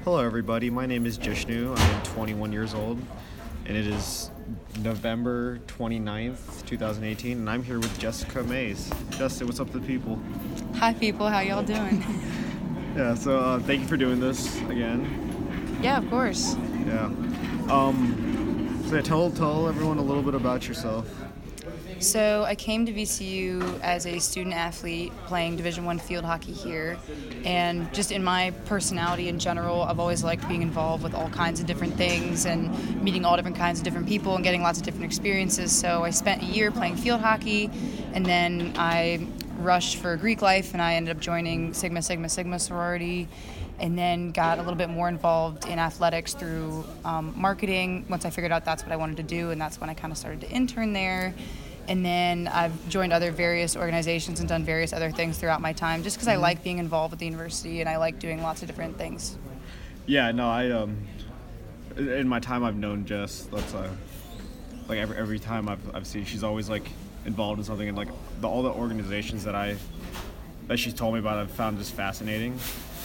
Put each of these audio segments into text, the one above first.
Hello, everybody. My name is Jishnu. I am 21 years old, and it is November 29th, 2018, and I'm here with Jessica Mays. Jessica, what's up to the people? Hi, people. How y'all doing? Yeah, so thank you for doing this again. Yeah, of course. Yeah. Tell everyone a little bit about yourself. So I came to VCU as a student athlete playing Division I field hockey here, and just in my personality in general, I've always liked being involved with all kinds of different things and meeting all different kinds of different people and getting lots of different experiences. So I spent a year playing field hockey, and then I rushed for Greek life, and I ended up joining Sigma sorority, and then got a little bit more involved in athletics through marketing once I figured out that's what I wanted to do, and that's when I kind of started to intern there. And then I've joined other various organizations and done various other things throughout my time just because I like being involved with the university and I like doing lots of different things. Yeah, no, in my time I've known Jess, that's like every time I've seen, she's always like involved in something, and like all the organizations that she's told me about, I've found just fascinating.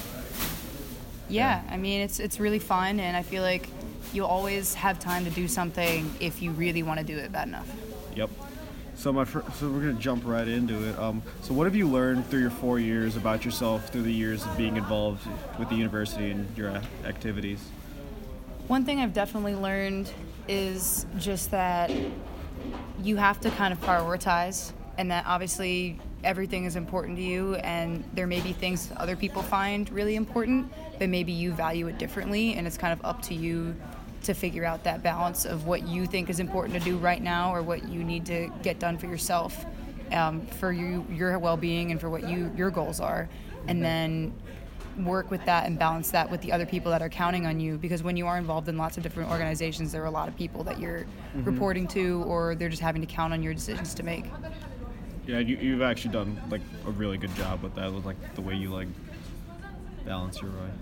Yeah, I mean it's really fun, and I feel like you'll always have time to do something if you really want to do it bad enough. Yep. So we're gonna jump right into it. So what have you learned through your 4 years about yourself through the years of being involved with the university and your activities? One thing I've definitely learned is just that you have to kind of prioritize, and that obviously everything is important to you, and there may be things that other people find really important, but maybe you value it differently, and it's kind of up to you to figure out that balance of what you think is important to do right now or what you need to get done for yourself, for your well-being and for what your goals are, and then work with that and balance that with the other people that are counting on you, because when you are involved in lots of different organizations, there are a lot of people that you're reporting to, or they're just having to count on your decisions to make. Yeah, you've actually done like a really good job with that, with like the way you like balance your life.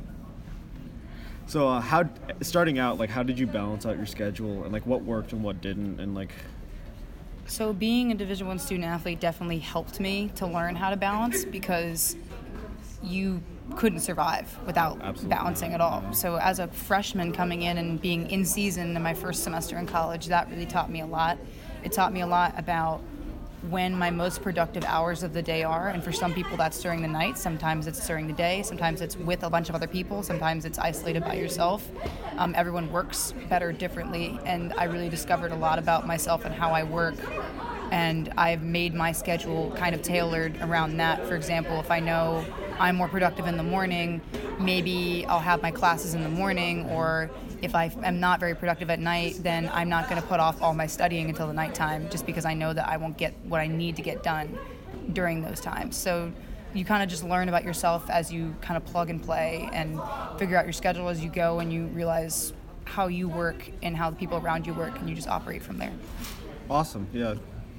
So starting out, like, how did you balance out your schedule, and like what worked and what didn't, and like? So being a Division I student athlete definitely helped me to learn how to balance, because you couldn't survive without balancing at all. So as a freshman coming in and being in season in my first semester in college, that really taught me a lot. It taught me a lot about when my most productive hours of the day are, and for some people that's during the night, sometimes it's during the day, sometimes it's with a bunch of other people, sometimes it's isolated by yourself. Everyone works better differently, and I really discovered a lot about myself and how I work, and I've made my schedule kind of tailored around that. For example, if I know I'm more productive in the morning, maybe I'll have my classes in the morning, or if I am not very productive at night, then I'm not going to put off all my studying until the nighttime, just because I know that I won't get what I need to get done during those times. So you kind of just learn about yourself as you kind of plug and play and figure out your schedule as you go, and you realize how you work and how the people around you work, and you just operate from there. Awesome, yeah.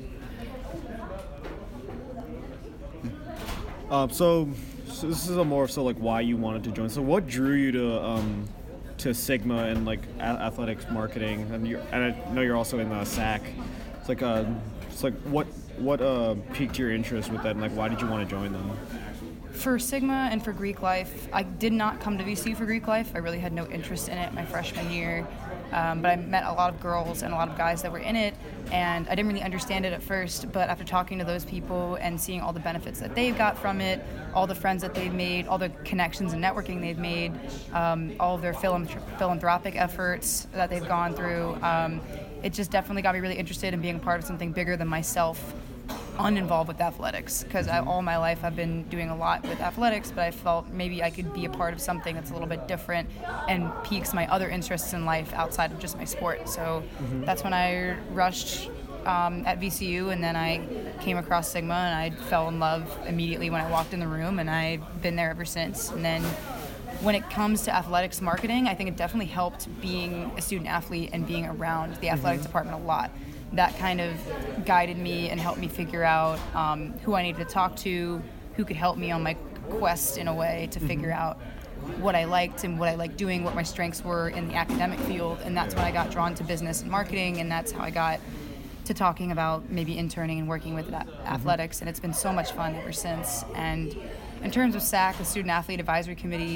So this is more so like why you wanted to join. So what drew you to Sigma and like athletics marketing, and I know you're also in the SAC. It's like what piqued your interest with that, and like why did you want to join them? For Sigma and for Greek life, I did not come to VCU for Greek life. I really had no interest in it my freshman year, but I met a lot of girls and a lot of guys that were in it, and I didn't really understand it at first, but after talking to those people and seeing all the benefits that they've got from it, all the friends that they've made, all the connections and networking they've made, all of their philanthropic efforts that they've gone through, it just definitely got me really interested in being a part of something bigger than myself, uninvolved with athletics, because all my life I've been doing a lot with athletics, but I felt maybe I could be a part of something that's a little bit different and piques my other interests in life outside of just my sport. So that's when I rushed at VCU, and then I came across Sigma, and I fell in love immediately when I walked in the room, and I've been there ever since. And then when it comes to athletics marketing, I think it definitely helped being a student athlete and being around the athletics department a lot. That kind of guided me and helped me figure out who I needed to talk to, who could help me on my quest in a way to figure out what I liked and what I liked doing, what my strengths were in the academic field. And that's when I got drawn to business and marketing, and that's how I got to talking about maybe interning and working with athletics. And it's been so much fun ever since. And in terms of SAC, the Student Athlete Advisory Committee,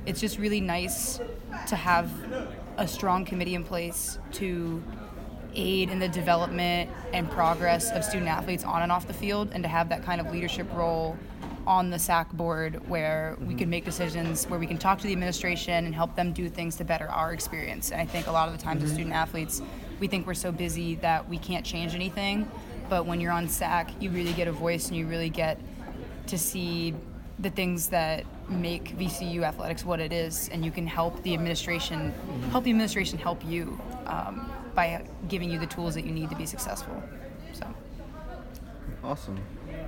it's just really nice to have a strong committee in place to aid in the development and progress of student athletes on and off the field, and to have that kind of leadership role on the SAC board where we can make decisions, where we can talk to the administration and help them do things to better our experience. And I think a lot of the times as student athletes, we think we're so busy that we can't change anything, but when you're on SAC, you really get a voice and you really get to see the things that make VCU athletics what it is, and you can help the administration help you by giving you the tools that you need to be successful. So Awesome.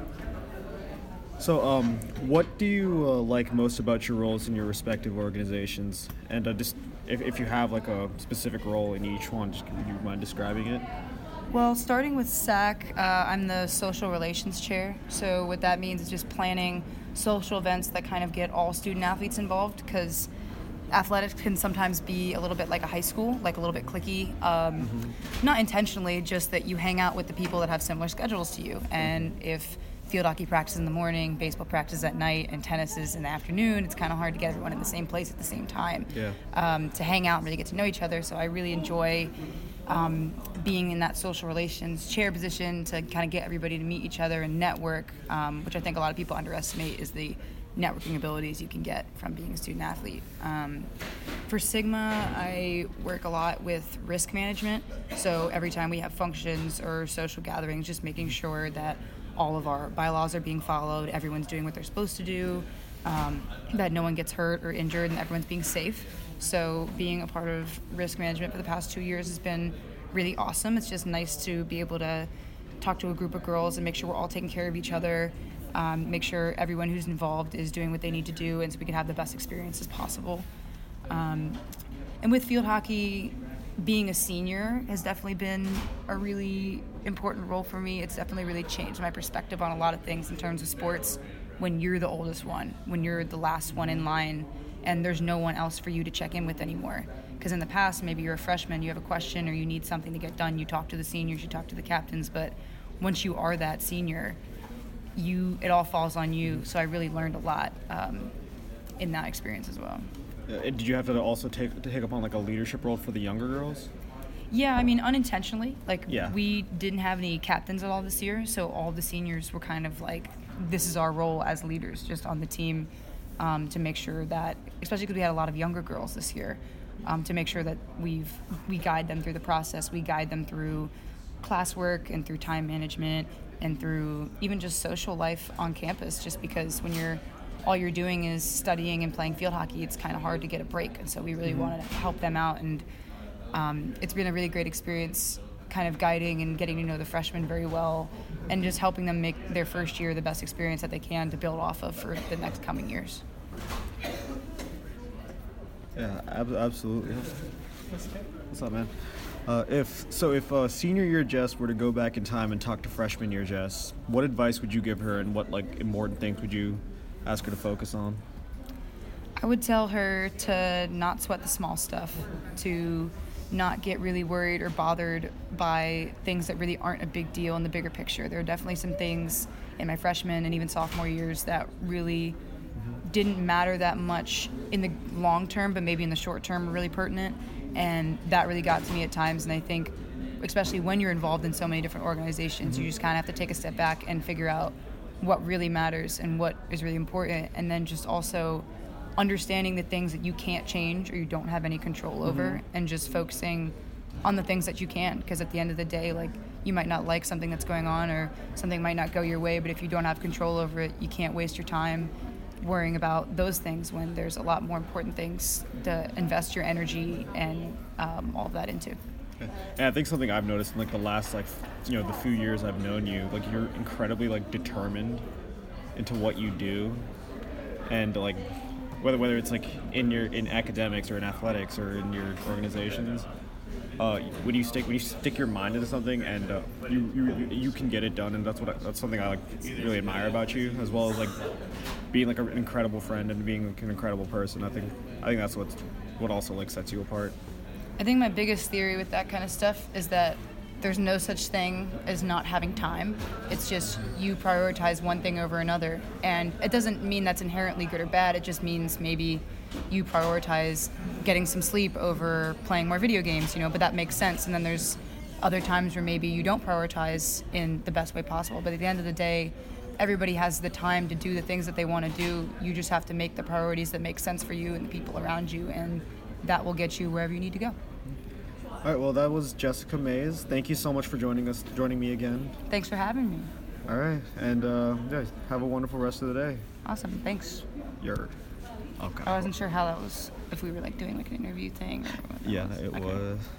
So, what do you like most about your roles in your respective organizations? And just if you have like a specific role in each one, just would you mind describing it? Well, starting with SAC, I'm the social relations chair. So what that means is just planning social events that kind of get all student athletes involved, because athletics can sometimes be a little bit like a high school, like a little bit cliquey. Not intentionally, just that you hang out with the people that have similar schedules to you. And if field hockey practice in the morning, baseball practice at night, and tennis is in the afternoon, it's kind of hard to get everyone in the same place at the same time to hang out and really get to know each other. So I really enjoy being in that social relations chair position to kind of get everybody to meet each other and network, which I think a lot of people underestimate is the networking abilities you can get from being a student athlete. For Sigma, I work a lot with risk management. So every time we have functions or social gatherings, just making sure that all of our bylaws are being followed, everyone's doing what they're supposed to do, that no one gets hurt or injured, and everyone's being safe. So being a part of risk management for the past 2 years has been really awesome. It's just nice to be able to talk to a group of girls and make sure we're all taking care of each other, make sure everyone who's involved is doing what they need to do, and so we can have the best experience as possible. And with field hockey, being a senior has definitely been a really important role for me. It's definitely really changed my perspective on a lot of things in terms of sports when you're the oldest one, when you're the last one in line, and there's no one else for you to check in with anymore. Because in the past, maybe you're a freshman, you have a question or you need something to get done, you talk to the seniors, you talk to the captains, but once you are that senior, it all falls on you. So I really learned a lot in that experience as well. Did you have to also take up on like a leadership role for the younger girls? Yeah, I mean, unintentionally. Yeah. We didn't have any captains at all this year, so all the seniors were kind of like, this is our role as leaders, just on the team, to make sure that, especially because we had a lot of younger girls this year, to make sure that we guide them through the process, we guide them through classwork and through time management and through even just social life on campus, just because when all you're doing is studying and playing field hockey, it's kind of hard to get a break. And so we really wanted to help them out, and it's been a really great experience kind of guiding and getting to know the freshmen very well and just helping them make their first year the best experience that they can to build off of for the next coming years. Yeah, absolutely. What's up, man? If senior year Jess were to go back in time and talk to freshman year Jess, what advice would you give her, and what like important things would you ask her to focus on? I would tell her to not sweat the small stuff, to not get really worried or bothered by things that really aren't a big deal in the bigger picture. There are definitely some things in my freshman and even sophomore years that really didn't matter that much in the long term, but maybe in the short term were really pertinent, and that really got to me at times. And I think, especially when you're involved in so many different organizations, you just kind of have to take a step back and figure out what really matters and what is really important, and then just also understanding the things that you can't change or you don't have any control over, and just focusing on the things that you can, because at the end of the day, like, you might not like something that's going on or something might not go your way, but if you don't have control over it, you can't waste your time worrying about those things when there's a lot more important things to invest your energy and all of that into. And I think something I've noticed in like the last the few years I've known you, like you're incredibly like determined into what you do, and like whether it's like in academics or in athletics or in your organizations, when you stick your mind into something and you can get it done, and that's something I like really admire about you, as well as like being like an incredible friend and being like an incredible person. I think that's what also like sets you apart. I think my biggest theory with that kind of stuff is that there's no such thing as not having time. It's just you prioritize one thing over another. And it doesn't mean that's inherently good or bad. It just means maybe you prioritize getting some sleep over playing more video games, but that makes sense. And then there's other times where maybe you don't prioritize in the best way possible. But at the end of the day, everybody has the time to do the things that they want to do. You just have to make the priorities that make sense for you and the people around you, and that will get you wherever you need to go. All right, well, that was Jessica Mays. Thank you so much for joining me again. Thanks for having me. All right, and have a wonderful rest of the day. Awesome, thanks. Okay. I wasn't sure how that was, if we were like doing like an interview thing or what. Yeah, it was.